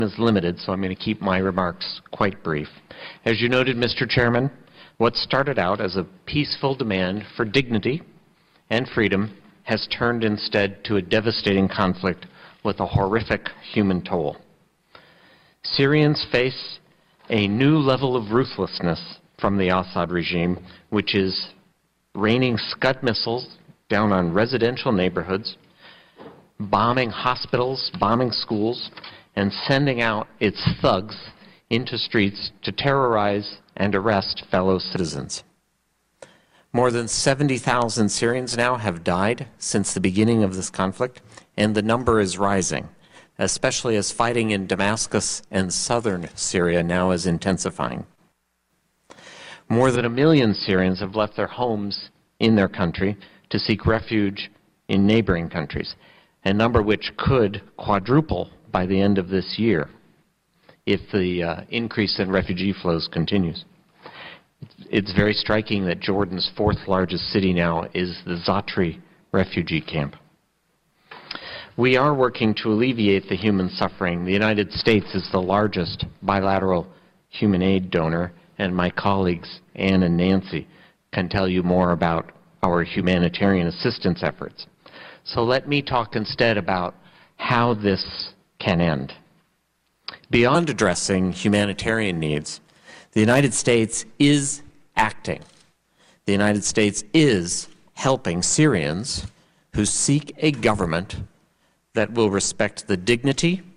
is limited, so I'm going to keep my remarks quite brief. As you noted, Mr. Chairman, what started out as a peaceful demand for dignity and freedom has turned instead to a devastating conflict with a horrific human toll. Syrians face a new level of ruthlessness from the Assad regime, which is raining Scud missiles down on residential neighborhoods, bombing hospitals, bombing schools, and sending out its thugs into streets to terrorize and arrest fellow citizens. More than 70,000 Syrians now have died since the beginning of this conflict, and the number is rising, especially as fighting in Damascus and southern Syria now is intensifying. More than 1 million Syrians have left their homes in their country to seek refuge in neighboring countries, a number which could quadruple by the end of this year if the increase in refugee flows continues. It's very striking that Jordan's fourth largest city now is the Zatri refugee camp. We are working to alleviate the human suffering. The United States is the largest bilateral human aid donor, and my colleagues, Ann and Nancy, can tell you more about our humanitarian assistance efforts. So let me talk instead about how this can end. Beyond addressing humanitarian needs, the United States is acting. The United States is helping Syrians who seek a government that will respect the dignity